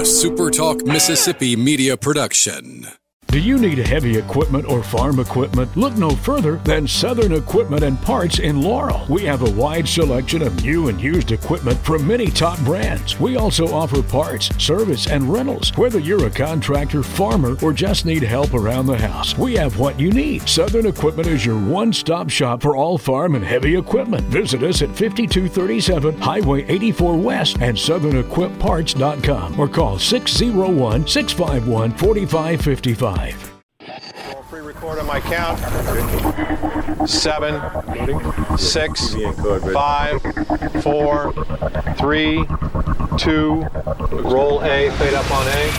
SuperTalk Mississippi media production. Do you need heavy equipment or farm equipment? Look no further than Southern Equipment and Parts in Laurel. We have a wide selection of new and used equipment from many top brands. We also offer parts, service, and rentals. Whether you're a contractor, farmer, or just need help around the house, we have what you need. Southern Equipment is your one-stop shop for all farm and heavy equipment. Visit us at 5237 Highway 84 West and SouthernEquipParts.com or call 601-651-4555. Pre-record on my count. 7, 6, 5, 4, 3, 2. Roll A, fade up on A.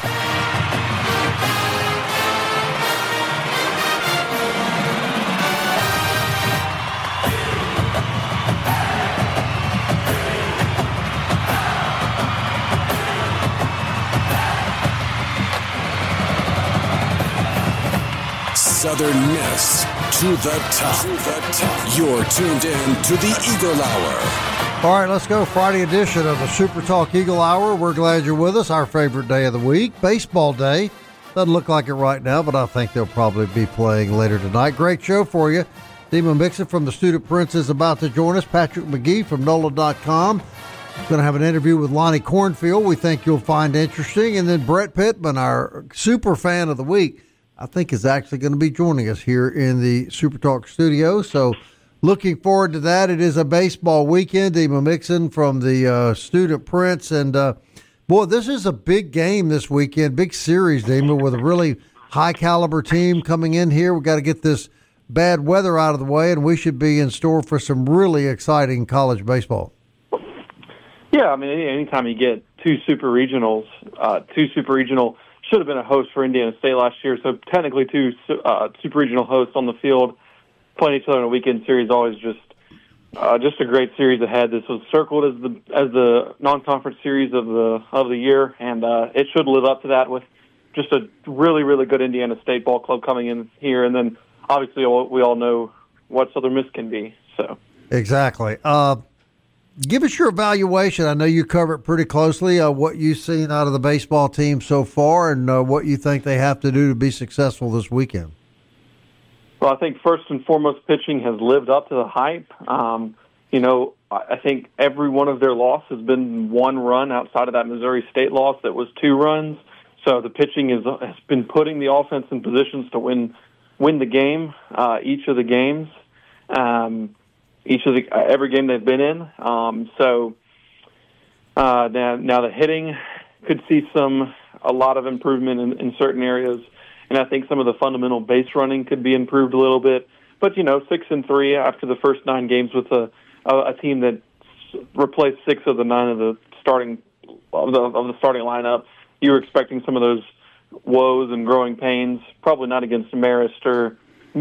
Southern Miss to the top. You're tuned in to the Eagle Hour. All right, let's go. Friday edition of the Super Talk Eagle Hour. We're glad you're with us. Our favorite day of the week, baseball day. Doesn't look like it right now, but I think they'll probably be playing later tonight. Great show for you. Dima Mixon from the Student Prince is about to join us. Patrick McGee from NOLA.com. Going to have an interview with Lonnie Cornfield we think you'll find interesting. And then Brett Pittman, our super fan of the week, I think is actually going to be joining us here in the Super Talk studio. So looking forward to that. It is a baseball weekend. Dima Mixon from the Student Prince. And, boy, this is a big game this weekend, big series, Dima, with a really high-caliber team coming in here. We've got to get this bad weather out of the way, and we should be in store for some really exciting college baseball. Yeah, I mean, anytime you get two super regional should have been a host for Indiana State last year, so technically two super regional hosts on the field playing each other in a weekend series. Always just a great series ahead. This was circled as the non-conference series of the year, and it should live up to that with just a really, really good Indiana State ball club coming in here, and then obviously we all know what Southern Miss can be. So exactly. Give us your evaluation. I know you cover it pretty closely, what you've seen out of the baseball team so far and what you think they have to do to be successful this weekend. Well, I think first and foremost, pitching has lived up to the hype. I think every one of their losses has been one run outside of that Missouri State loss that was 2 runs. So the pitching has been putting the offense in positions to win the game, each of the games. Every game they've been in. Now the hitting could see a lot of improvement in certain areas, and I think some of the fundamental base running could be improved a little bit. But 6-3 after the first 9 games with a team that replaced 6 of the 9 of the starting lineup, you were expecting some of those woes and growing pains. Probably not against Marist or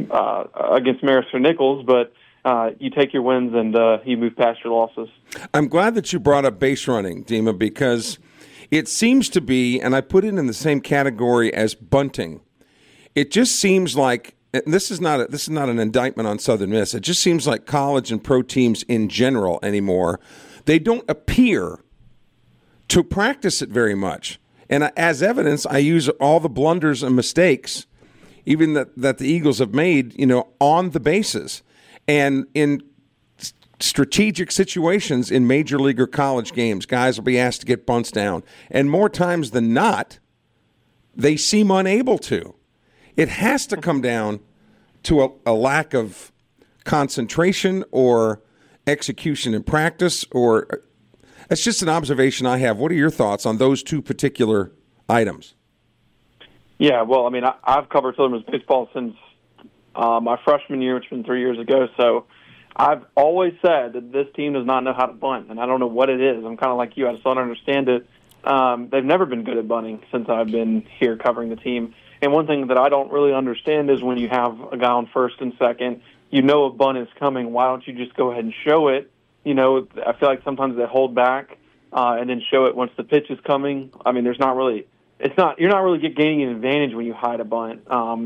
Nichols, but. You take your wins and you move past your losses. I'm glad that you brought up base running, Dima, because it seems to be, and I put it in the same category as bunting. It just seems like, and this is not an indictment on Southern Miss. It just seems like college and pro teams in general anymore, they don't appear to practice it very much. And as evidence, I use all the blunders and mistakes, even that the Eagles have made, on the bases. And in strategic situations in major league or college games, guys will be asked to get bunts down. And more times than not, they seem unable to. It has to come down to a lack of concentration or execution in practice, or it's just an observation I have. What are your thoughts on those two particular items? Yeah, well, I mean, I've covered Southern Miss baseball since my freshman year, which has been 3 years ago. So I've always said that this team does not know how to bunt, and I don't know what it is. I'm kind of like you. I just don't understand it. They've never been good at bunting since I've been here covering the team. And one thing that I don't really understand is when you have a guy on first and second, a bunt is coming. Why don't you just go ahead and show it? I feel like sometimes they hold back and then show it once the pitch is coming. I mean, you're not really gaining an advantage when you hide a bunt.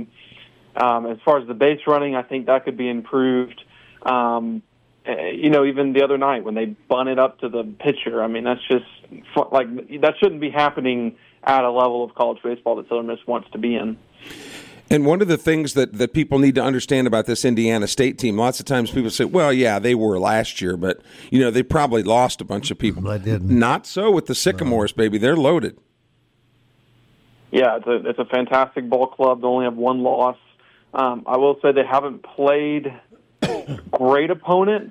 As far as the base running, I think that could be improved. Even the other night when they bunted up to the pitcher, I mean, that's just that shouldn't be happening at a level of college baseball that Southern Miss wants to be in. And one of the things that people need to understand about this Indiana State team, lots of times people say, well, yeah, they were last year, but, they probably lost a bunch of people. They didn't. Not so with the Sycamores, baby. They're loaded. Yeah, it's a fantastic ball club. They only have one loss. I will say they haven't played great opponents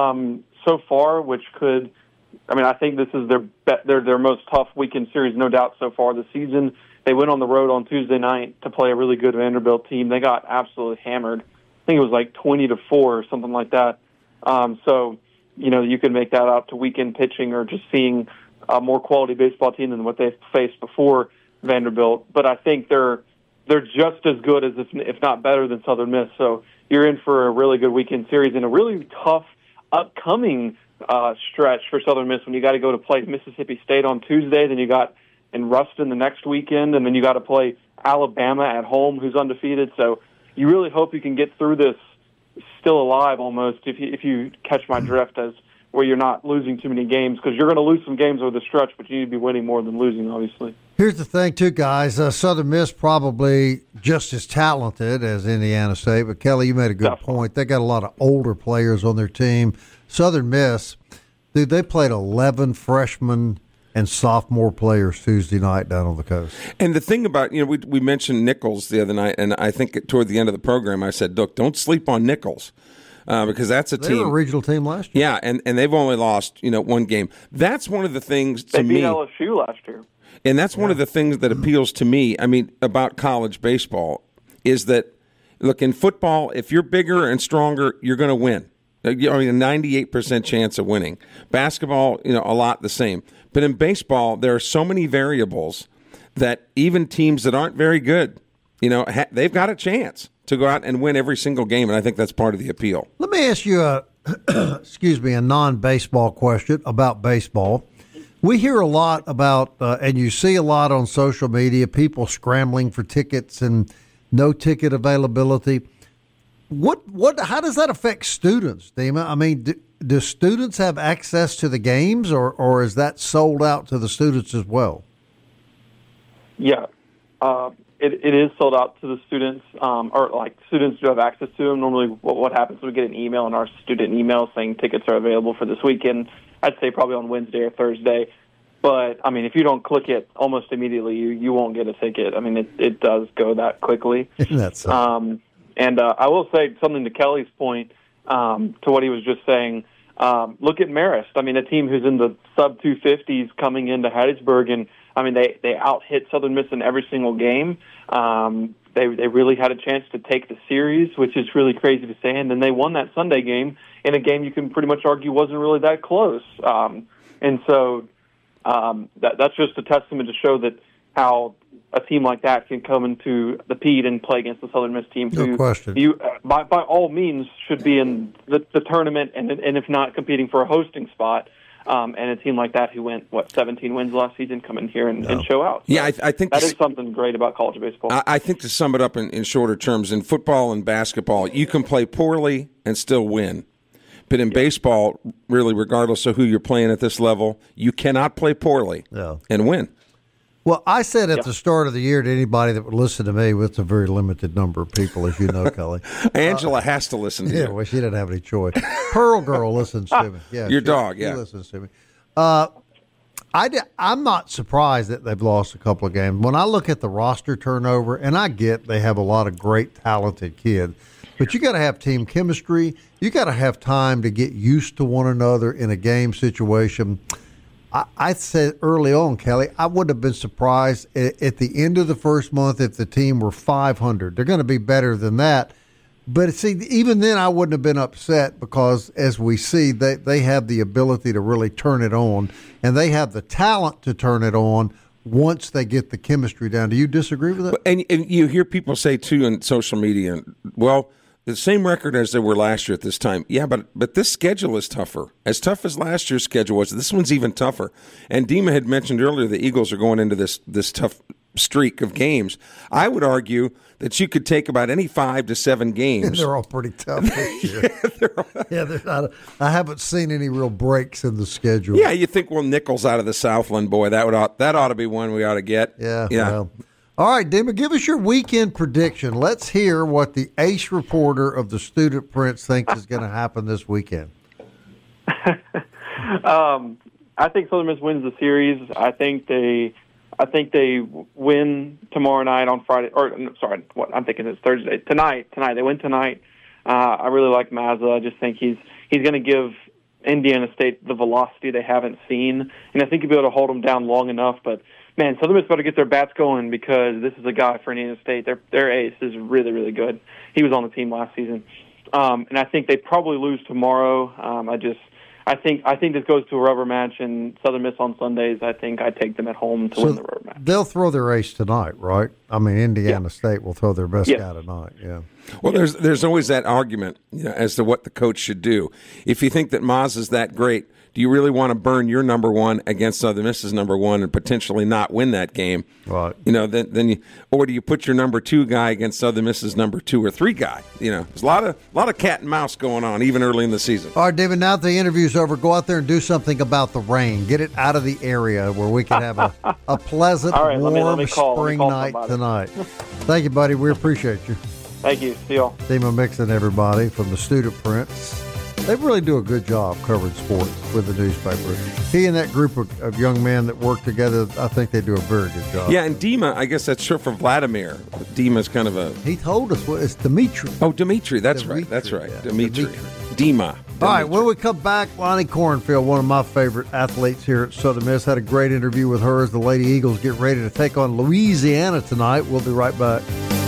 so far, which could – I think this is their most tough weekend series, no doubt, so far this season. They went on the road on Tuesday night to play a really good Vanderbilt team. They got absolutely hammered. I think it was like 20-4 or something like that. So, you can make that out to weekend pitching or just seeing a more quality baseball team than what they've faced before Vanderbilt. But I think they're just as good as, if not better than Southern Miss. So you're in for a really good weekend series and a really tough upcoming stretch for Southern Miss when you got to go to play Mississippi State on Tuesday, then you got in Ruston the next weekend, and then you got to play Alabama at home, who's undefeated. So you really hope you can get through this still alive almost, if you catch my drift, as where you're not losing too many games, because you're going to lose some games over the stretch, but you need to be winning more than losing, obviously. Here's the thing, too, guys. Southern Miss probably just as talented as Indiana State, but Kelly, you made a good point. They got a lot of older players on their team. Southern Miss, dude, they played 11 freshmen and sophomore players Tuesday night down on the coast. And the thing about, we mentioned Nichols the other night, and I think toward the end of the program I said, look, don't sleep on Nichols. Because that's a team. They were a regional team last year. Yeah, and they've only lost, one game. That's one of the things to me. They beat LSU last year. And that's one of the things that appeals to me, about college baseball, is that, look, in football, if you're bigger and stronger, you're going to win. A 98% chance of winning. Basketball, a lot the same. But in baseball, there are so many variables that even teams that aren't very good, they've got a chance to go out and win every single game, and I think that's part of the appeal. Let me ask you a non-baseball question about baseball. We hear a lot about, and you see a lot on social media, people scrambling for tickets and no ticket availability. How does that affect students, Dima? Do students have access to the games, or is that sold out to the students as well? Yeah. It is sold out to the students, students do have access to them. Normally what happens is we get an email in our student email saying tickets are available for this weekend. I'd say probably on Wednesday or Thursday. But, if you don't click it almost immediately, you won't get a ticket. It does go that quickly. That's I will say something to Kelly's point, to what he was just saying. Look at Marist. A team who's in the sub-250s coming into Hattiesburg, and they out-hit Southern Miss in every single game. They really had a chance to take the series, which is really crazy to say, and then they won that Sunday game in a game you can pretty much argue wasn't really that close. That's just a testament to show that how a team like that can come into the Pete and play against the Southern Miss team, who by all means should be in the tournament, and if not, competing for a hosting spot. And a team like that who went, 17 wins last season, come in here and show out. So yeah, I think that is something great about college baseball. I think to sum it up in shorter terms, in football and basketball, you can play poorly and still win. But in baseball, really, regardless of who you're playing at this level, you cannot play poorly and win. Well, I said at the start of the year to anybody that would listen to me, with a very limited number of people, as you know, Kelly. Angela has to listen to you. Yeah, well, she didn't have any choice. Pearl Girl listens to me. Yeah, Your dog, yeah. She listens to me. I'm not surprised that they've lost a couple of games. When I look at the roster turnover, and I get they have a lot of great, talented kids, but you got to have team chemistry. You got to have time to get used to one another in a game situation. I said early on, Kelly, I wouldn't have been surprised at the end of the first month if the team were 500. They're going to be better than that. But see, even then I wouldn't have been upset, because as we see, they have the ability to really turn it on, and they have the talent to turn it on once they get the chemistry down. Do you disagree with that? And you hear people say, too, in social media, well, the same record as they were last year at this time. Yeah, but this schedule is tougher. As tough as last year's schedule was, this one's even tougher. And Dima had mentioned earlier the Eagles are going into this tough streak of games. I would argue that you could take about any 5 to 7 games. They're all pretty tough this year. I haven't seen any real breaks in the schedule. Yeah, you think, well, Nichols out of the Southland, boy, that ought to be one we ought to get. Yeah. Well. All right, Dima, give us your weekend prediction. Let's hear what the ace reporter of the Student Prince thinks is going to happen this weekend. I think Southern Miss wins the series. I think they win tomorrow night on Friday. I'm thinking it's Thursday. Tonight. They win tonight. I really like Mazza. I just think he's going to give Indiana State the velocity they haven't seen, and I think he'll be able to hold them down long enough. But man, Southern Miss better get their bats going because this is a guy for Indiana State. Their ace is really, really good. He was on the team last season, and I think they probably lose tomorrow. I think this goes to a rubber match, and Southern Miss on Sundays, I think I take them at home to win the rubber match. They'll throw their ace tonight, right? I mean, Indiana State will throw their best guy tonight, yeah. Well, there's always that argument as to what the coach should do. If you think that Maz is that great, do you really want to burn your number one against Southern Miss's number one and potentially not win that game? Right. Or do you put your number 2 guy against Southern Miss's number 2 or 3 guy? There's a lot of cat and mouse going on even early in the season. All right, David. Now that the interview's over, go out there and do something about the rain. Get it out of the area where we can have a pleasant, warm spring night tonight. Thank you, buddy. We appreciate you. Thank you. See y'all. Dima Mixon, everybody from the Student Prince. They really do a good job covering sports with the newspaper. He and that group of young men that work together, I think they do a very good job. Yeah, and Dima, I guess that's short for Vladimir. Dima's kind of a... He told us, it's Dimitri. Oh, Dimitri, that's right. Yeah. Dimitri. Dima. All right, when we come back, Lonnie Cornfield, one of my favorite athletes here at Southern Miss, had a great interview with her as the Lady Eagles get ready to take on Louisiana tonight. We'll be right back.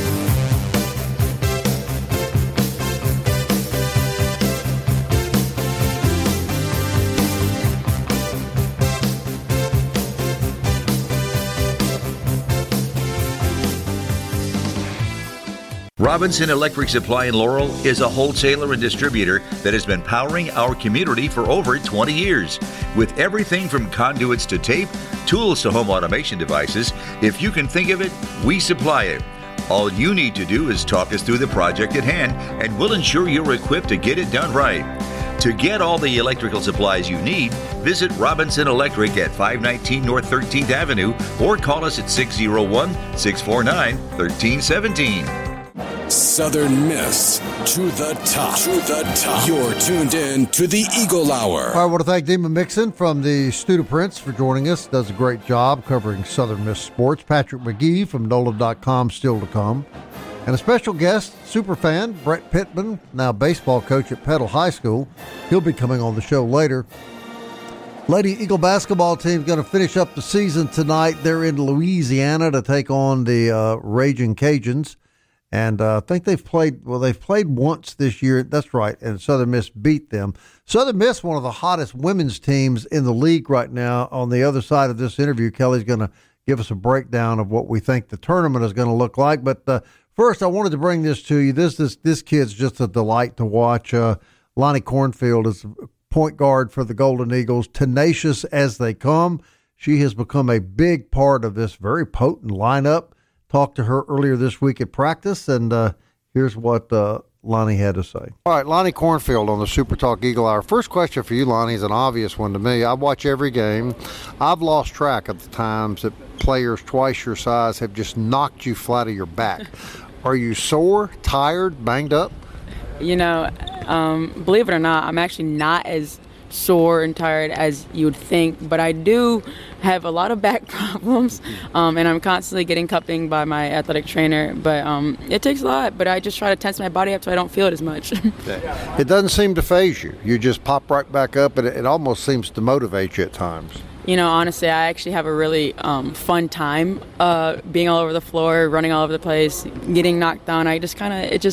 Robinson Electric Supply in Laurel is a wholesaler and distributor that has been powering our community for over 20 years. With everything from conduits to tape, tools to home automation devices, if you can think of it, we supply it. All you need to do is talk us through the project at hand, and we'll ensure you're equipped to get it done right. To get all the electrical supplies you need, visit Robinson Electric at 519 North 13th Avenue or call us at 601-649-1317. Southern Miss to the top. You're tuned in to the Eagle Hour. All right, I want to thank Dima Mixon from the Student Prince for joining us. Does a great job covering Southern Miss sports. Patrick McGee from NOLA.com still to come. And a special guest, superfan, Brett Pittman, now baseball coach at Petal High School. He'll be coming on the show later. Lady Eagle basketball team is going to finish up the season tonight. They're in Louisiana to take on the Raging Cajuns. And I think they've played once this year. That's right. And Southern Miss beat them. Southern Miss, one of the hottest women's teams in the league right now. On the other side of this interview, Kelly's going to give us a breakdown of what we think the tournament is going to look like. But first, I wanted to bring this to you. This kid's just a delight to watch. Lonnie Cornfield is point guard for the Golden Eagles, tenacious as they come. She has become a big part of this very potent lineup. Talked to her earlier this week at practice, and here's what Lonnie had to say. All right, Lonnie Cornfield on the Super Talk Eagle Hour. First question for you, Lonnie, is an obvious one to me. I watch every game. I've lost track of the times that players twice your size have just knocked you flat of your back. Are you sore, tired, banged up? Believe it or not, I'm actually not as sore and tired as you would think, but I do have a lot of back problems, and I'm constantly getting cupping by my athletic trainer, but it takes a lot, but I just try to tense my body up so I don't feel it as much. It doesn't seem to faze you. You just pop right back up, and it almost seems to motivate you at times. Honestly, I actually have a really fun time being all over the floor, running all over the place, getting knocked down. It just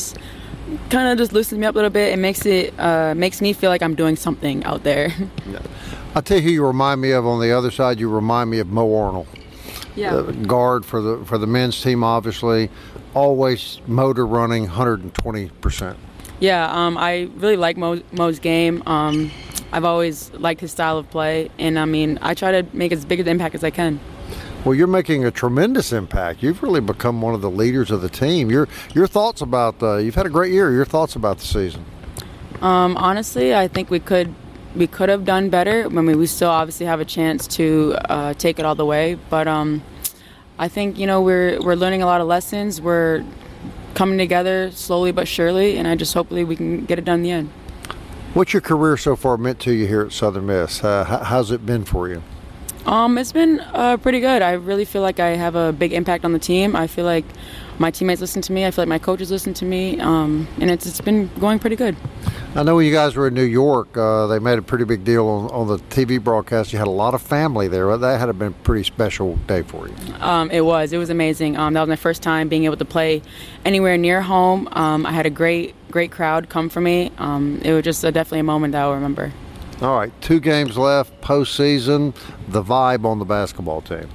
loosens me up a little bit. It makes me feel like I'm doing something out there. I'll tell you who you remind me of on the other side. You remind me of Mo Arnold. Yeah. Guard for the men's team, obviously. Always motor running 120%. Yeah, I really like Mo's game. I've always liked his style of play, and I try to make as big an impact as I can. Well, you're making a tremendous impact. You've really become one of the leaders of the team. Your thoughts about you've had a great year. Your thoughts about the season? Honestly, I think we could have done better. I mean, we still obviously have a chance to take it all the way, but I think we're learning a lot of lessons. We're coming together slowly but surely, and I just hopefully we can get it done in the end. What's your career so far meant to you here at Southern Miss? How's it been for you? It's been pretty good. I really feel like I have a big impact on the team. I feel like my teammates listen to me. I feel like my coaches listen to me, and it's been going pretty good. I know when you guys were in New York, they made a pretty big deal on the TV broadcast. You had a lot of family there. That had to been a pretty special day for you. It was amazing. That was my first time being able to play anywhere near home. I had a great crowd come for me. It was just definitely a moment that I'll remember. All right, 2 games left, postseason. The vibe on the basketball team.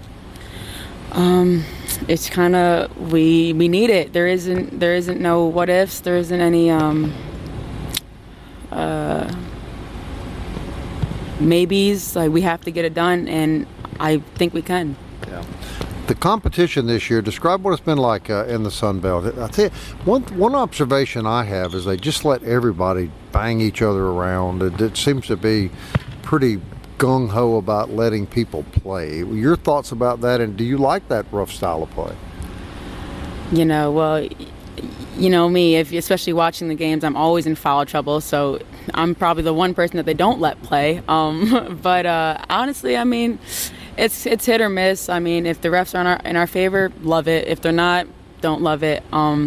It's kind of we need it. There isn't no what ifs. There isn't any maybes. Like, we have to get it done, and I think we can. Yeah. The competition this year, describe what it's been like in the Sun Belt. I tell you, one observation I have is they just let everybody bang each other around. It seems to be pretty gung-ho about letting people play. Your thoughts about that, and do you like that rough style of play? Well, me, especially watching the games, I'm always in foul trouble, so I'm probably the one person that they don't let play. But honestly, I mean, it's hit or miss. I mean, if the refs are in our favor, love it. If they're not, don't love it.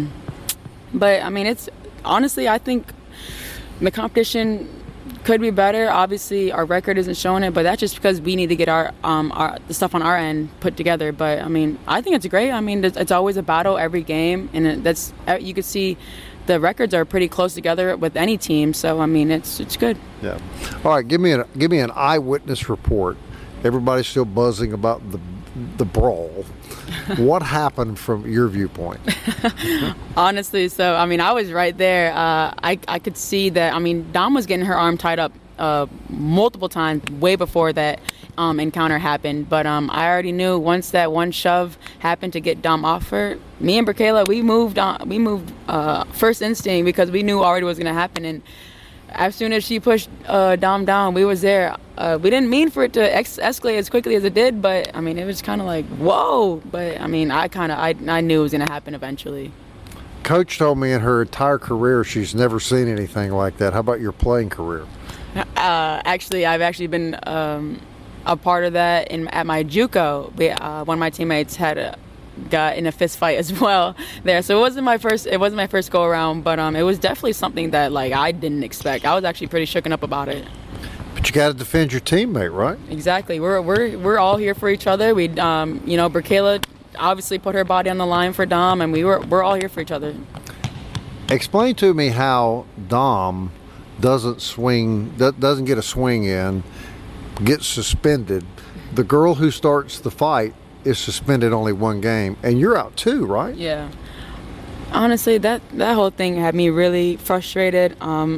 But I mean, it's honestly, I think the competition could be better. Obviously, our record isn't showing it, but that's just because we need to get our the stuff on our end put together. But I mean, I think it's great. I mean, it's always a battle every game, and that's you could see the records are pretty close together with any team. So I mean, it's good. Yeah. All right, give me an eyewitness report. Everybody's still buzzing about the brawl. What happened from your viewpoint? Honestly, so I mean, I was right there. I could see that. I mean, Dom was getting her arm tied up multiple times way before that encounter happened. But I already knew once that one shove happened to get Dom off her, me and Brakaila, we moved on. We moved first instinct because we knew already what was going to happen. And as soon as she pushed Dom down, we was there. We didn't mean for it to escalate as quickly as it did, but I mean, it was kind of like, whoa. But I mean, I knew it was going to happen eventually. Coach told me in her entire career she's never seen anything like that. How about your playing career? Actually, I've actually been a part of that at my JUCO. One of my teammates got in a fist fight as well there, so it wasn't my first go around, but it was definitely something that like I didn't expect. I was actually pretty shooken up about it. But you got to defend your teammate, right? Exactly. We're all here for each other. We Brakaila obviously put her body on the line for Dom, and we're all here for each other. Explain to me how Dom doesn't get a swing in, gets suspended. The girl who starts the fight is suspended only 1 game, and you're out 2, right? Yeah. Honestly, that whole thing had me really frustrated.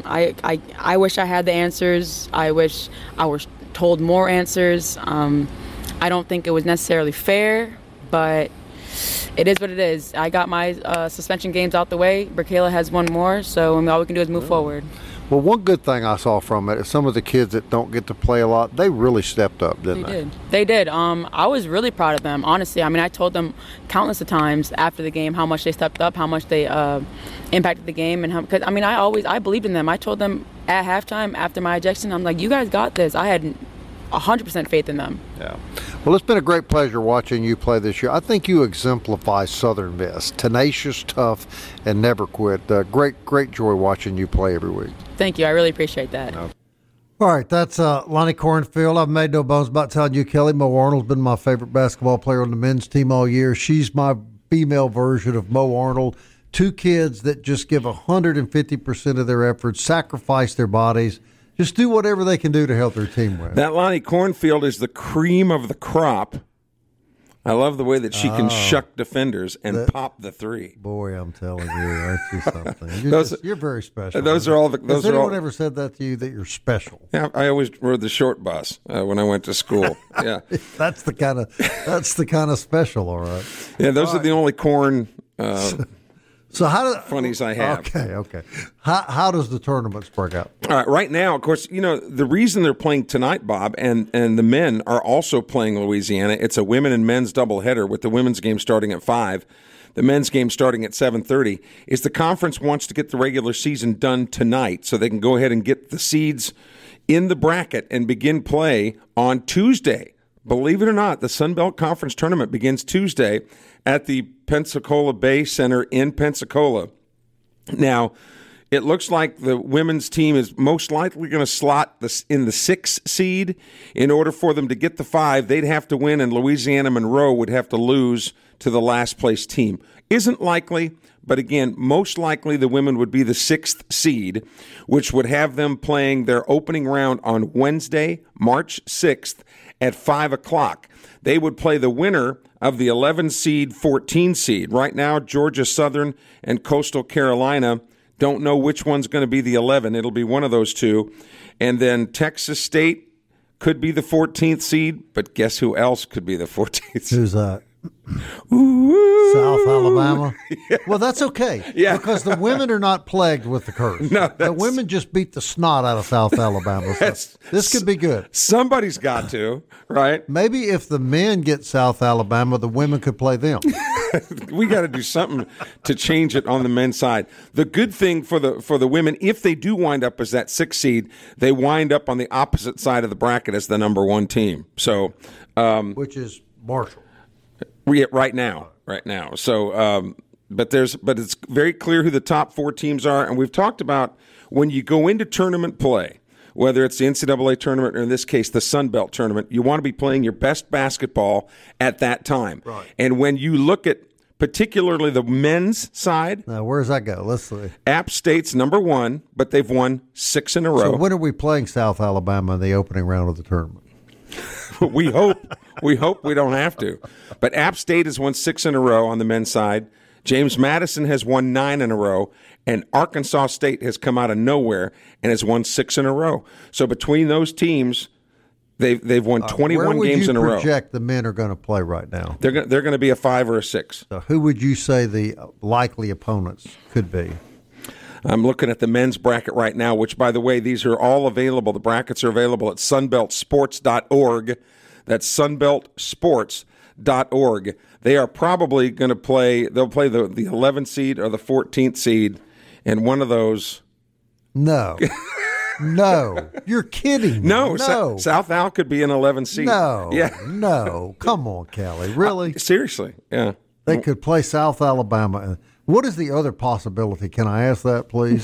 I wish I had the answers. I wish I was told more answers. I don't think it was necessarily fair, but it is what it is. I got my suspension games out the way. Brakaila has 1 more, so all we can do is move forward. Well, one good thing I saw from it is some of the kids that don't get to play a lot, they really stepped up, didn't they? They did. I was really proud of them, honestly. I mean, I told them countless of times after the game how much they stepped up, how much they impacted the game, and because I mean, I believed in them. I told them at halftime after my ejection, I'm like, you guys got this. I had 100% faith in them. Yeah. Well, it's been a great pleasure watching you play this year. I think you exemplify Southern Miss. Tenacious, tough, and never quit. Great joy watching you play every week. Thank you. I really appreciate that. No. All right, that's Lonnie Cornfield. I've made no bones about telling you, Kelly, Mo Arnold's been my favorite basketball player on the men's team all year. She's my female version of Mo Arnold. 2 kids that just give 150% of their efforts, sacrifice their bodies, just do whatever they can do to help their team win. That Lonnie Cornfield is the cream of the crop I love the way that she can shuck defenders and pop the three. Boy, I'm telling you, that's just something. You're very special. Those are all. Has anyone ever said that to you, that you're special? Yeah, I always rode the short bus when I went to school. Yeah, that's the kind of special. All right. Yeah, those are the only corn. So how funnies I have. Okay. How does the tournament work out? All right, right now, of course, the reason they're playing tonight, Bob, and the men are also playing Louisiana. It's a women and men's doubleheader with the women's game starting at 5, the men's game starting at 7:30. Is the conference wants to get the regular season done tonight so they can go ahead and get the seeds in the bracket and begin play on Tuesday. Believe it or not, the Sun Belt Conference Tournament begins Tuesday at the Pensacola Bay Center in Pensacola. Now, it looks like the women's team is most likely going to slot in the 6 seed. In order for them to get the 5, they'd have to win, and Louisiana Monroe would have to lose to the last place team. Isn't likely, but again, most likely the women would be the 6th seed, which would have them playing their opening round on Wednesday, March 6th at 5 o'clock. They would play the winner of the 11 seed, 14 seed. Right now, Georgia Southern and Coastal Carolina don't know which one's going to be the 11. It'll be one of those two. And then Texas State could be the 14th seed, but guess who else could be the 14th seed? Who's that? South Alabama. Yeah. Well, that's okay. Yeah. Because the women are not plagued with the curse. No, the women just beat the snot out of South Alabama. So this could be good. Somebody's got to, right? Maybe if the men get South Alabama, the women could play them. We got to do something to change it on the men's side. The good thing for the women, if they do wind up as that 6th seed, they wind up on the opposite side of the bracket as the number 1 team. So, which is Marshall. Right now. So, but it's very clear who the top 4 teams are, and we've talked about when you go into tournament play, whether it's the NCAA tournament or in this case the Sun Belt tournament, you want to be playing your best basketball at that time. Right. And when you look at particularly the men's side, now where does that go? Let's see. App State's number 1, but they've won 6 in a row. So when are we playing South Alabama in the opening round of the tournament? We hope we don't have to. But App State has won 6 in a row on the men's side. James Madison has won 9 in a row, and Arkansas State has come out of nowhere and has won 6 in a row. So between those teams, they've won 21 games in a row. Where would you project the men are going to play right now? They're going to be a 5 or a 6. So who would you say the likely opponents could be? I'm looking at the men's bracket right now, which, by the way, these are all available. The brackets are available at sunbeltsports.org. That's sunbeltsports.org. They are probably going to play, they'll play the 11th seed or the 14th seed, and one of those. No. No. You're kidding me. No. South Al could be an 11th seed. No. Yeah. No. Come on, Kelly. Really? Seriously. Yeah. They could play South Alabama. What is the other possibility? Can I ask that, please?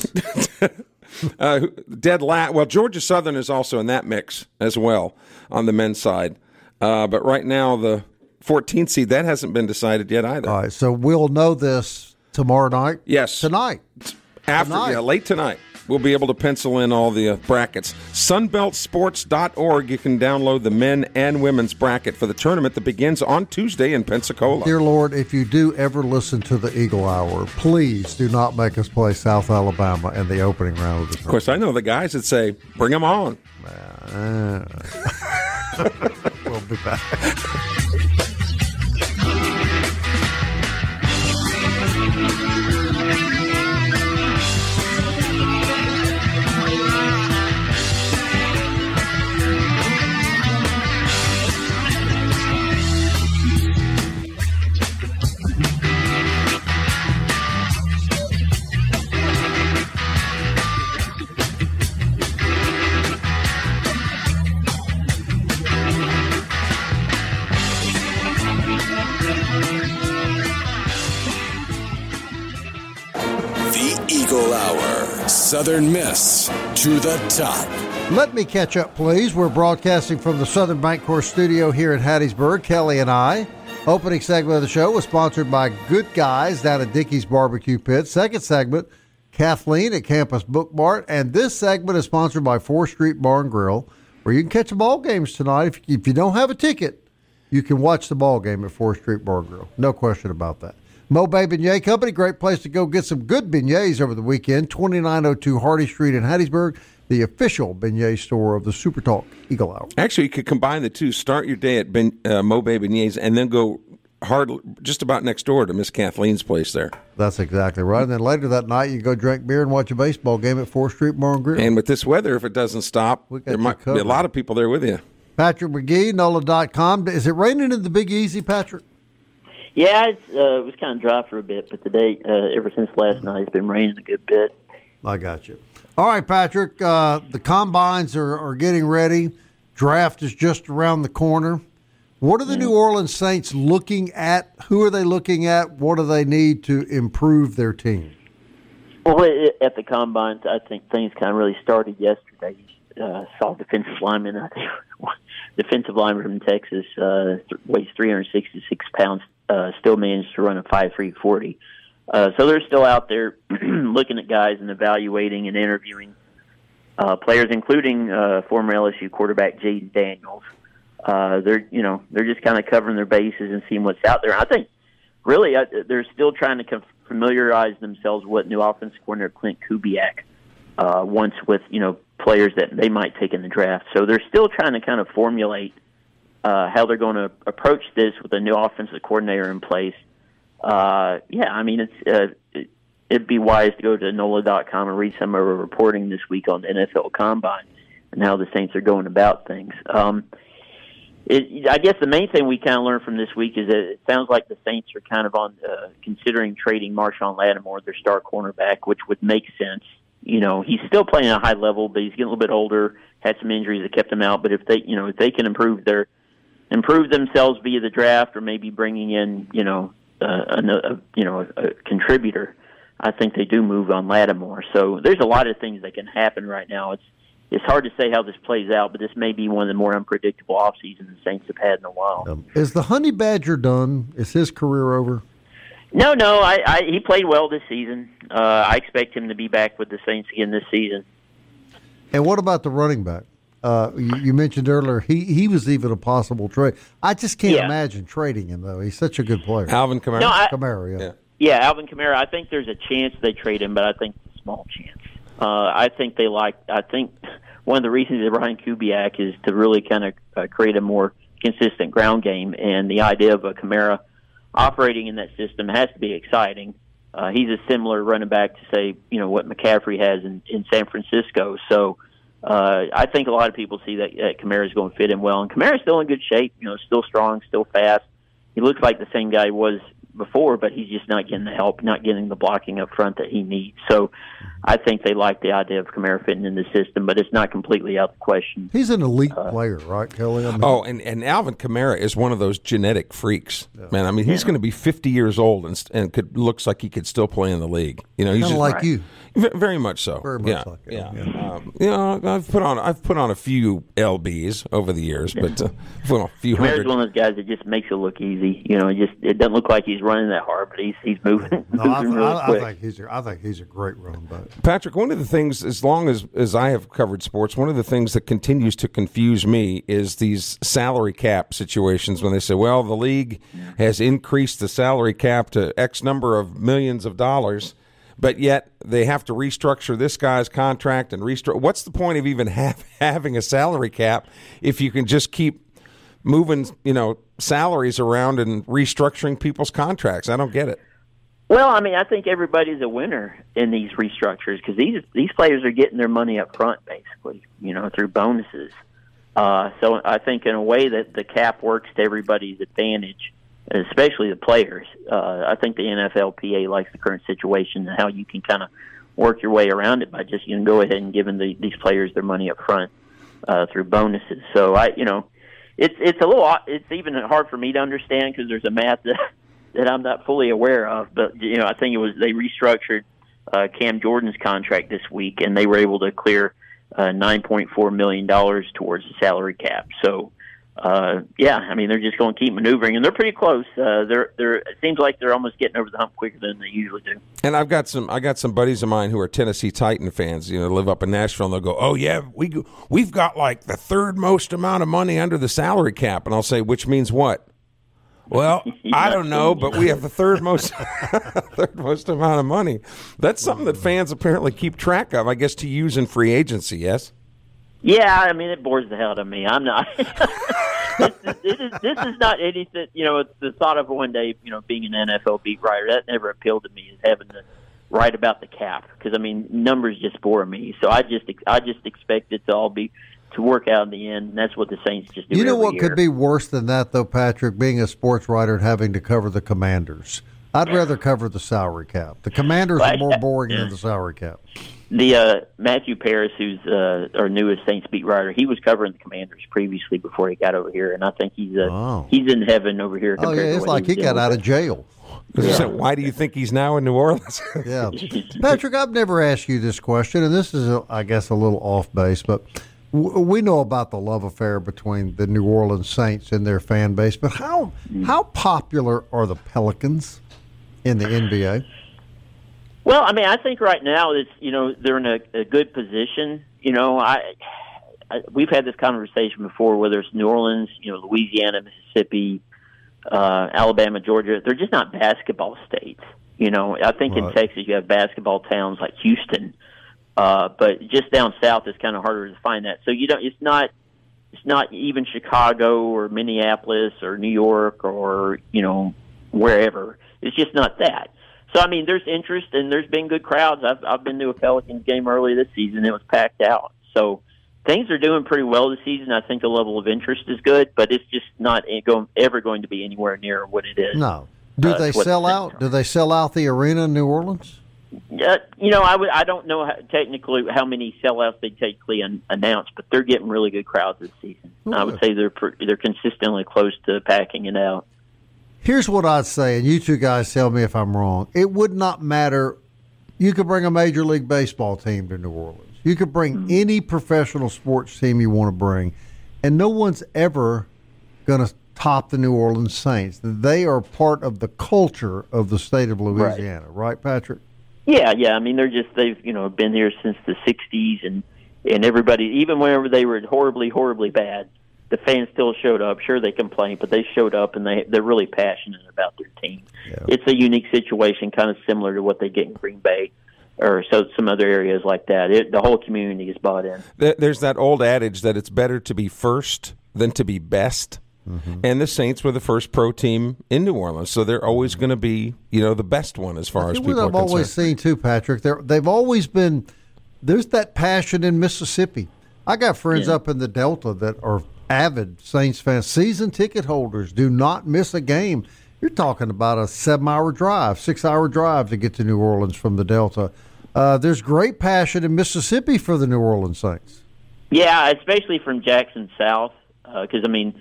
Well, Georgia Southern is also in that mix as well on the men's side. But right now, the 14th seed, that hasn't been decided yet either. All right, so we'll know this tomorrow night? Yes. Tonight. Late tonight. We'll be able to pencil in all the brackets. Sunbeltsports.org. You can download the men and women's bracket for the tournament that begins on Tuesday in Pensacola. Dear Lord, if you do ever listen to the Eagle Hour, please do not make us play South Alabama in the opening round of the tournament. Of course, I know the guys that say, bring them on. We'll be back. Eagle Hour. Southern Miss to the top. Let me catch up, please. We're broadcasting from the Southern Bancorp studio here in Hattiesburg, Kelly and I. Opening segment of the show was sponsored by Good Guys down at Dickey's Barbecue Pit. Second segment, Kathleen at Campus Book Mart. And this segment is sponsored by 4th Street Bar and Grill, where you can catch the ball games tonight. If you don't have a ticket, you can watch the ball game at 4th Street Bar and Grill. No question about that. Mo-Bay Beignet Company, great place to go get some good beignets over the weekend. 2902 Hardy Street in Hattiesburg, the official beignet store of the Super Talk Eagle Hour. Actually, you could combine the two. Start your day at Mo-Bay Beignets and then go just about next door to Miss Kathleen's place there. That's exactly right. And then later that night, you go drink beer and watch a baseball game at 4th Street Bar and Grill. And with this weather, if it doesn't stop, there might be a lot of people there with you. Patrick McGee, NOLA.com. Is it raining in the Big Easy, Patrick? Yeah, it was kind of dry for a bit, but today, ever since last night, it's been raining a good bit. I got you. All right, Patrick, the combines are getting ready. Draft is just around the corner. What are the New Orleans Saints looking at? Who are they looking at? What do they need to improve their team? Well, at the combines, I think things kind of really started yesterday. Saw defensive lineman, I think, defensive lineman from Texas, weighs 366 pounds, still managed to run a 5.3 40. So they're still out there looking at guys and evaluating and interviewing players, including former LSU quarterback Jaden Daniels. They're just kind of covering their bases and seeing what's out there. I think really they're still trying to familiarize themselves with what new offensive coordinator Clint Kubiak wants with players that they might take in the draft. So they're still trying to kind of formulate how they're going to approach this with a new offensive coordinator in place. It'd be wise to go to NOLA.com and read some of our reporting this week on the NFL Combine and how the Saints are going about things. I guess the main thing we kind of learned from this week is that it sounds like the Saints are kind of on considering trading Marshawn Lattimore, their star cornerback, which would make sense. He's still playing at a high level, but he's getting a little bit older, had some injuries that kept him out. But if they can improve themselves via the draft or maybe bringing in, a contributor, I think they do move on Lattimore. So there's a lot of things that can happen right now. It's hard to say how this plays out, but this may be one of the more unpredictable off seasons the Saints have had in a while. Is the Honey Badger done? Is his career over? No. He played well this season. I expect him to be back with the Saints again this season. And what about the running back? You mentioned earlier he was even a possible trade. I just can't imagine trading him, though. He's such a good player. Alvin Kamara? Kamara, yeah, Alvin Kamara. I think there's a chance they trade him, but I think it's a small chance. I think one of the reasons that Ryan Kubiak is to really kind of create a more consistent ground game, and the idea of a Kamara operating in that system has to be exciting. He's a similar running back to, say, what McCaffrey has in San Francisco. So I think a lot of people see that Kamara is going to fit in well. And Kamara's still in good shape, still strong, still fast. He looks like the same guy he was before, but he's just not getting the help, not getting the blocking up front that he needs. So I think they like the idea of Kamara fitting in the system, but it's not completely out of the question. He's an elite player, right, Kelly? And Alvin Kamara is one of those genetic freaks, man. I mean, he's going to be 50 years old and looks like he could still play in the league. He's kind of like you. Very much so. Very much like you. Yeah. I've put on a few LBs over the years, but a few hundred. Kamara's one of those guys that just makes it look easy. It doesn't look like he's running that hard, but he's moving. Really quick. I think he's a great run back. Patrick, one of the things, as long as I have covered sports, one of the things that continues to confuse me is these salary cap situations when they say, well, the league has increased the salary cap to X number of millions of dollars, but yet they have to restructure this guy's contract and restructure. What's the point of even having a salary cap if you can just keep moving, salaries around and restructuring people's contracts? I don't get it. Well, I mean, I think everybody's a winner in these restructures because these players are getting their money up front, basically, through bonuses. So I think in a way that the cap works to everybody's advantage, especially the players. I think the NFLPA likes the current situation and how you can kind of work your way around it by just go ahead and giving these players their money up front through bonuses. So it's a little. It's even hard for me to understand because there's a math that I'm not fully aware of. But I think they restructured Cam Jordan's contract this week, and they were able to clear $9.4 million towards the salary cap. So yeah, I mean, they're just going to keep maneuvering, and they're pretty close. It seems like they're almost getting over the hump quicker than they usually do. And I got some buddies of mine who are Tennessee Titan fans, live up in Nashville, and they'll go, "Oh yeah, we've got like the third most amount of money under the salary cap," and I'll say, "Which means what?" Well, I don't know, but we have the third most amount of money. That's something that fans apparently keep track of, I guess, to use in free agency. Yes. Yeah, I mean, it bores the hell out of me. I'm not. This is not anything. It's the thought of one day, being an NFL beat writer. That never appealed to me, is having to write about the cap, because I mean, numbers just bore me. So I just expect it to all to work out in the end, and that's what the Saints just do. You know what year. could be worse than that, though, Patrick? Being a sports writer and having to cover the Commanders. I'd rather cover the salary cap. The Commanders are more boring than the salary cap. The Matthew Paris, who's our newest Saints beat writer, he was covering the Commanders previously before he got over here, and I think he's in heaven over here. Oh, yeah, it's like he got out of jail. Yeah. Why do you think he's now in New Orleans? Yeah, Patrick, I've never asked you this question, and this is, I guess, a little off base, but we know about the love affair between the New Orleans Saints and their fan base, but how popular are the Pelicans in the NBA? Well, I mean, I think right now it's they're in a good position. We've had this conversation before, whether it's New Orleans, Louisiana, Mississippi, Alabama, Georgia. They're just not basketball states. I think in Texas you have basketball towns like Houston, but just down south it's kind of harder to find that. So it's not even Chicago or Minneapolis or New York or wherever. It's just not that. So, I mean, there's interest, and there's been good crowds. I've been to a Pelicans game early this season. It was packed out. So things are doing pretty well this season. I think the level of interest is good, but it's just not ever going to be anywhere near what it is. No. Do they sell out? Do they sell out the arena in New Orleans? I don't know technically how many sellouts they technically announce, but they're getting really good crowds this season. Ooh. I would say they're consistently close to packing it out. Here's what I'd say, and you two guys tell me if I'm wrong. It would not matter. You could bring a Major League Baseball team to New Orleans. You could bring any professional sports team you want to bring, and no one's ever going to top the New Orleans Saints. They are part of the culture of the state of Louisiana, right Patrick? Yeah. I mean, they've been here since the '60s, and everybody, even whenever they were horribly, horribly bad, the fans still showed up. Sure, they complained, but they showed up, and they're really passionate about their team. Yeah. It's a unique situation, kind of similar to what they get in Green Bay or some other areas like that. The whole community is bought in. There's that old adage that it's better to be first than to be best. Mm-hmm. And the Saints were the first pro team in New Orleans, so they're always going to be, the best one as far as people are concerned. I've always seen too, Patrick. They've always been. There's that passion in Mississippi. I got friends up in the Delta that are avid Saints fans, season ticket holders, do not miss a game. You're talking about a 7-hour drive, 6-hour drive to get to New Orleans from the Delta. There's great passion in Mississippi for the New Orleans Saints. Yeah, especially from Jackson South, because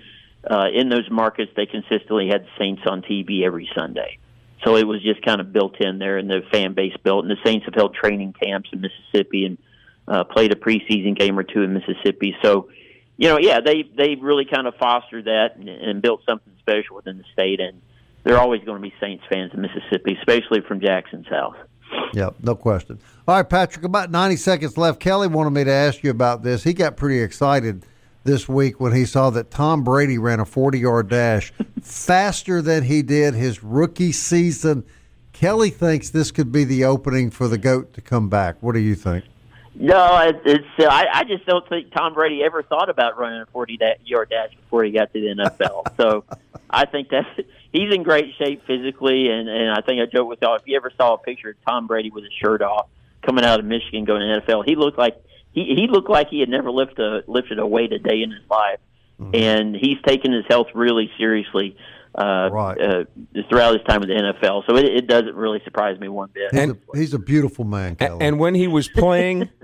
in those markets they consistently had the Saints on TV every Sunday. So it was just kind of built in there, and the fan base built. And the Saints have held training camps in Mississippi and played a preseason game or two in Mississippi. So, they really kind of fostered that and built something special within the state, and they're always going to be Saints fans in Mississippi, especially from Jackson South. Yep, no question. All right, Patrick, about 90 seconds left. Kelly wanted me to ask you about this. He got pretty excited this week when he saw that Tom Brady ran a 40-yard dash faster than he did his rookie season. Kelly thinks this could be the opening for the GOAT to come back. What do you think? No, I just don't think Tom Brady ever thought about running a 40-yard dash before he got to the NFL. So I think he's in great shape physically, and I think I joke with y'all, if you ever saw a picture of Tom Brady with his shirt off coming out of Michigan going to the NFL, he looked like he had never lifted a weight a day in his life, and he's taken his health really seriously throughout his time with the NFL. So it doesn't really surprise me one bit. He's a beautiful man, Kelly. And when he was playing in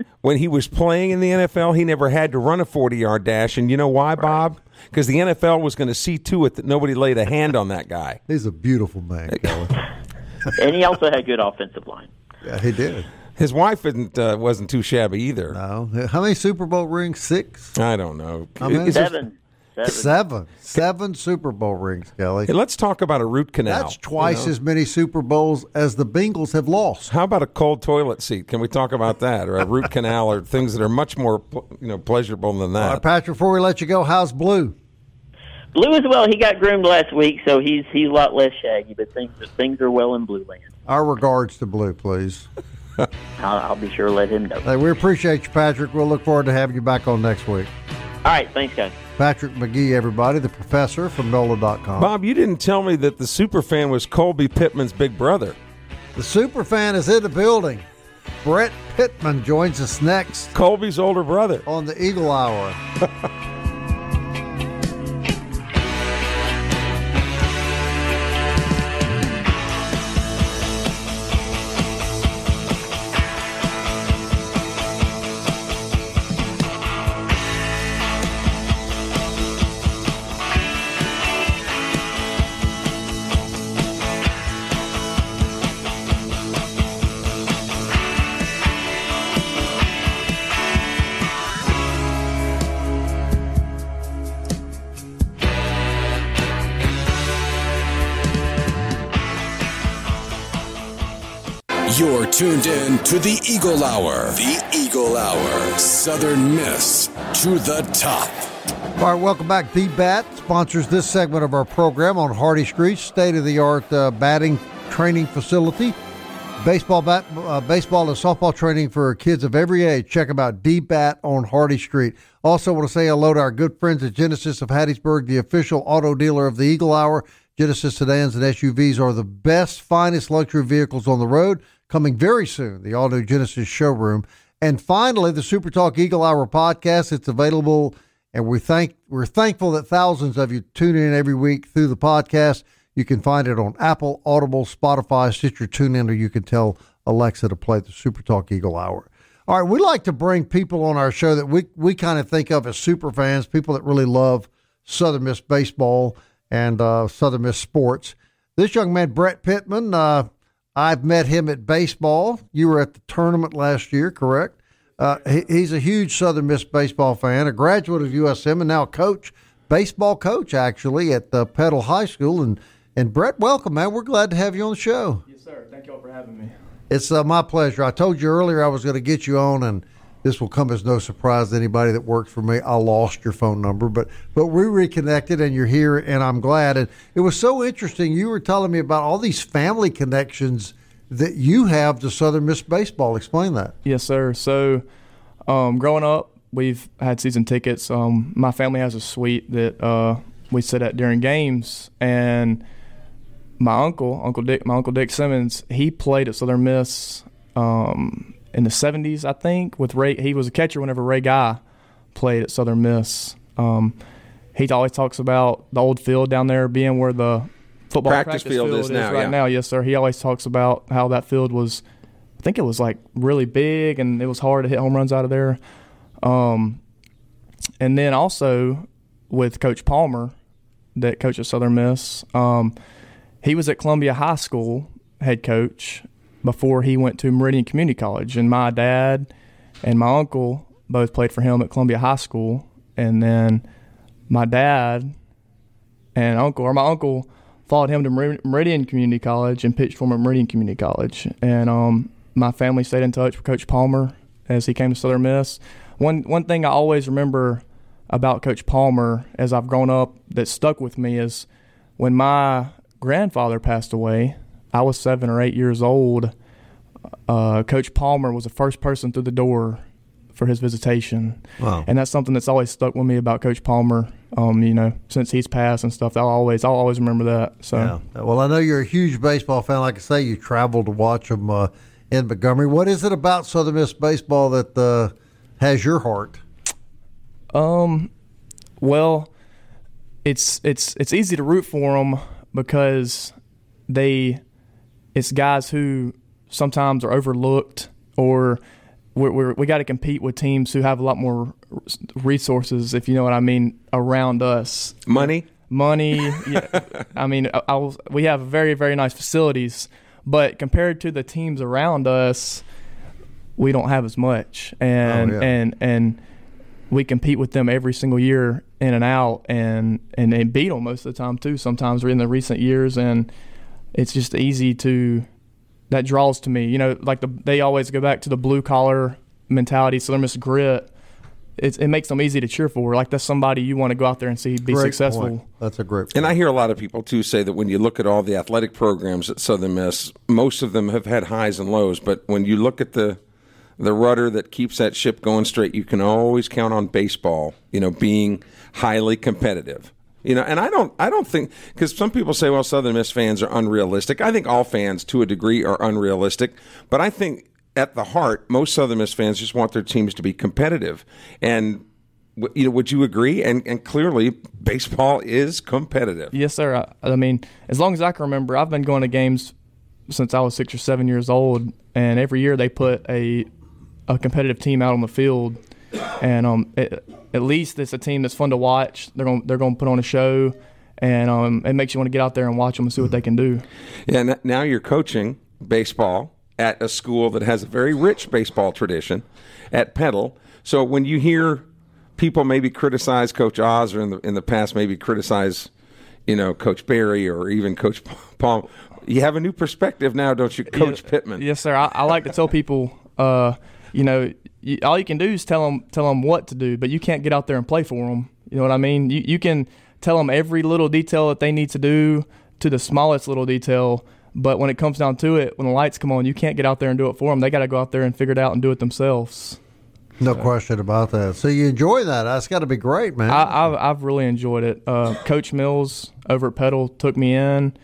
the NFL, he never had to run a 40-yard dash. And you know why, Bob? Because the NFL was going to see to it that nobody laid a hand on that guy. He's a beautiful man, Kelly. And he also had good offensive line. Yeah, he did. His wife wasn't too shabby either. No. How many Super Bowl rings? 6? I don't know. 7. Seven Super Bowl rings, Kelly. Hey, let's talk about a root canal. That's twice as many Super Bowls as the Bengals have lost. How about a cold toilet seat? Can we talk about that? Or a root canal, or things that are much more pleasurable than that? All right, Patrick, before we let you go, how's Blue? Blue as well. He got groomed last week, so he's a lot less shaggy, but things are well in Blue Land. Our regards to Blue, please. I'll be sure to let him know. Hey, we appreciate you, Patrick. We'll look forward to having you back on next week. All right, thanks, guys. Patrick McGee, everybody, the professor from NOLA.com. Bob, you didn't tell me that the superfan was Colby Pittman's big brother. The superfan is in the building. Brett Pittman joins us next. Colby's older brother. On the Eagle Hour. You're tuned in to the Eagle Hour. The Eagle Hour. Southern Miss to the top. All right, welcome back. D-Bat sponsors this segment of our program on Hardy Street, state-of-the-art batting training facility. Baseball and softball training for kids of every age. Check them out, D-Bat on Hardy Street. Also want to say hello to our good friends at Genesis of Hattiesburg, the official auto dealer of the Eagle Hour. Genesis sedans and SUVs are the best, finest luxury vehicles on the road. Coming very soon, the all-new Genesis showroom. And finally, the Super Talk Eagle Hour podcast. It's available, and we're thankful that thousands of you tune in every week through the podcast. You can find it on Apple, Audible, Spotify, Stitcher, TuneIn, or you can tell Alexa to play the Super Talk Eagle Hour. All right, we like to bring people on our show that we kind of think of as super fans, people that really love Southern Miss baseball and Southern Miss sports. This young man, Brett Pittman, I've met him at baseball. You were at the tournament last year, correct? He's a huge Southern Miss baseball fan, a graduate of USM, and now a baseball coach, actually, at Petal High School. And Brett, welcome, man. We're glad to have you on the show. Yes, sir. Thank you all for having me. It's my pleasure. I told you earlier I was going to get you on, and this will come as no surprise to anybody that works for me. I lost your phone number, but we reconnected, and you're here, and I'm glad. And it was so interesting. You were telling me about all these family connections that you have to Southern Miss baseball. Explain that. Yes, sir. So growing up, we've had season tickets. My family has a suite that we sit at during games, and my Uncle Dick Simmons, he played at Southern Miss in the 70s, I think, with Ray. He was a catcher whenever Ray Guy played at Southern Miss. He always talks about the old field down there being where the football practice field is right now. Yes, sir. He always talks about how that field was, I think it was like really big, and it was hard to hit home runs out of there. And then also with Coach Palmer, that coach at Southern Miss, he was at Columbia High School head coach before he went to Meridian Community College. And my dad and my uncle both played for him at Columbia High School. And then my dad and my uncle followed him to Meridian Community College and pitched for him at Meridian Community College. And my family stayed in touch with Coach Palmer as he came to Southern Miss. One thing I always remember about Coach Palmer as I've grown up that stuck with me is when my grandfather passed away, I was 7 or 8 years old. Coach Palmer was the first person through the door for his visitation. Wow. And that's something that's always stuck with me about Coach Palmer. Since he's passed and stuff, I'll always remember that. So, yeah. Well, I know you're a huge baseball fan. Like I say, you traveled to watch them in Montgomery. What is it about Southern Miss baseball that has your heart? Well, it's easy to root for them because it's guys who sometimes are overlooked, or we got to compete with teams who have a lot more resources, if you know what I mean, around us. Money. Yeah. I mean, we have very, very nice facilities, but compared to the teams around us, we don't have as much. And we compete with them every single year in and out, and beat them most of the time too. Sometimes in the recent years, and it's just easy to that draws to me. Like they always go back to the blue collar mentality, Southern Miss grit. It makes them easy to cheer for. Like that's somebody you want to go out there and see be great successful. Point. That's a great point. And I hear a lot of people too say that when you look at all the athletic programs at Southern Miss, most of them have had highs and lows. But when you look at the rudder that keeps that ship going straight, you can always count on baseball, being highly competitive. And I don't think, because some people say, well, Southern Miss fans are unrealistic. I think all fans to a degree are unrealistic, but I think at the heart, most Southern Miss fans just want their teams to be competitive. And would you agree? And clearly, baseball is competitive. Yes, sir. I mean, as long as I can remember, I've been going to games since I was 6 or 7 years old, and every year they put a competitive team out on the field, and at least it's a team that's fun to watch. They're going to put on a show, and it makes you want to get out there and watch them and see what they can do. Yeah. Now you're coaching baseball at a school that has a very rich baseball tradition at Petal. So when you hear people maybe criticize Coach Oz, or in the past maybe criticize, Coach Barry or even Coach Palm, you have a new perspective now, don't you, Coach Pittman? Yes, sir. I like to tell people, all you can do is tell them what to do, but you can't get out there and play for them. You know what I mean? You can tell them every little detail that they need to do to the smallest little detail. But when it comes down to it, when the lights come on, you can't get out there and do it for them. They got to go out there and figure it out and do it themselves. No question about that. So you enjoy that. That's got to be great, man. I've really enjoyed it. Coach Mills over at Petal took me in,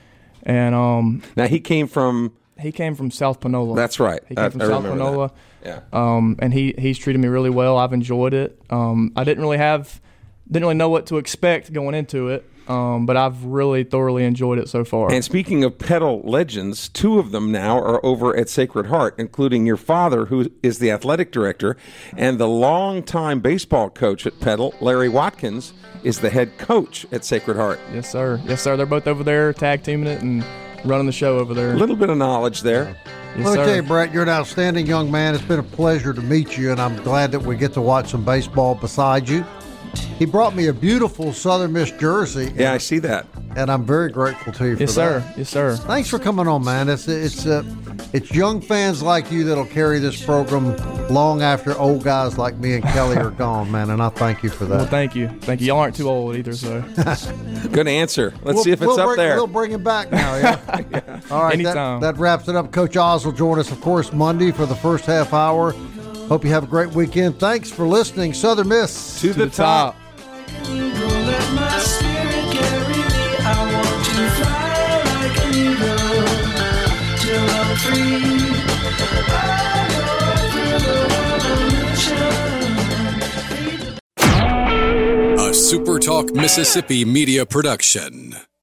and now he came from South Panola. That's right. He came from South Panola. Yeah. And he's treated me really well. I've enjoyed it. I didn't really know what to expect going into it. But I've really thoroughly enjoyed it so far. And speaking of Petal legends, 2 of them now are over at Sacred Heart, including your father, who is the athletic director, and the longtime baseball coach at Petal, Larry Watkins, is the head coach at Sacred Heart. Yes, sir. Yes, sir. They're both over there tag teaming it and running the show over there. A little bit of knowledge there. Yes, Let me sir. tell you, Brett, you're an outstanding young man. It's been a pleasure to meet you, and I'm glad that we get to watch some baseball beside you. He brought me a beautiful Southern Miss jersey. Yeah, I see that. And I'm very grateful to you for yes, that. Sir. Yes, sir. Thanks for coming on, man. It's young fans like you that'll carry this program long after old guys like me and Kelly are gone, man, and I thank you for that. Well, thank you. Thank you. Y'all aren't too old either, so. Good answer. Let's see if it's up there. We'll bring him back now, yeah? Yeah. All right, anytime. That wraps it up. Coach Oz will join us, of course, Monday for the first half hour. Hope you have a great weekend. Thanks for listening. Southern Miss. To the top. Let my spirit carry me. I want to fly like an eagle till I'm free. A SuperTalk Mississippi media production.